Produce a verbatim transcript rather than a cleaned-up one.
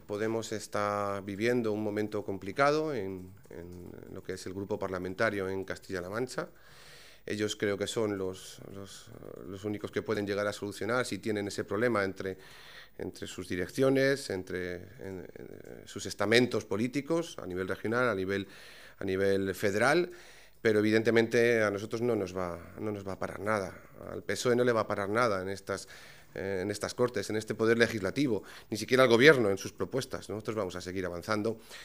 Podemos está viviendo un momento complicado en, en lo que es el grupo parlamentario en Castilla-La Mancha. Ellos creo que son los, los, los únicos que pueden llegar a solucionar si tienen ese problema entre, entre sus direcciones, entre en, en sus estamentos políticos a nivel regional, a nivel, a nivel federal. Pero evidentemente a nosotros no nos, va, no nos va a parar nada. Al P S O E no le va a parar nada en estas, eh, en estas Cortes, en este poder legislativo, ni siquiera al Gobierno en sus propuestas. Nosotros vamos a seguir avanzando